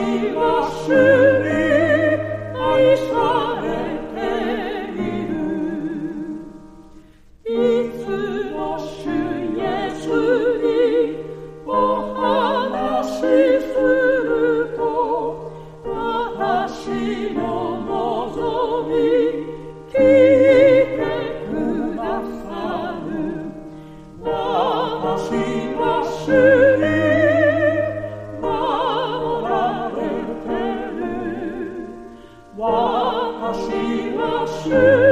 は主に愛されている。いつも主イエスにお話しすると、私の望み聞いてくださる。私は主に守られてる。私は主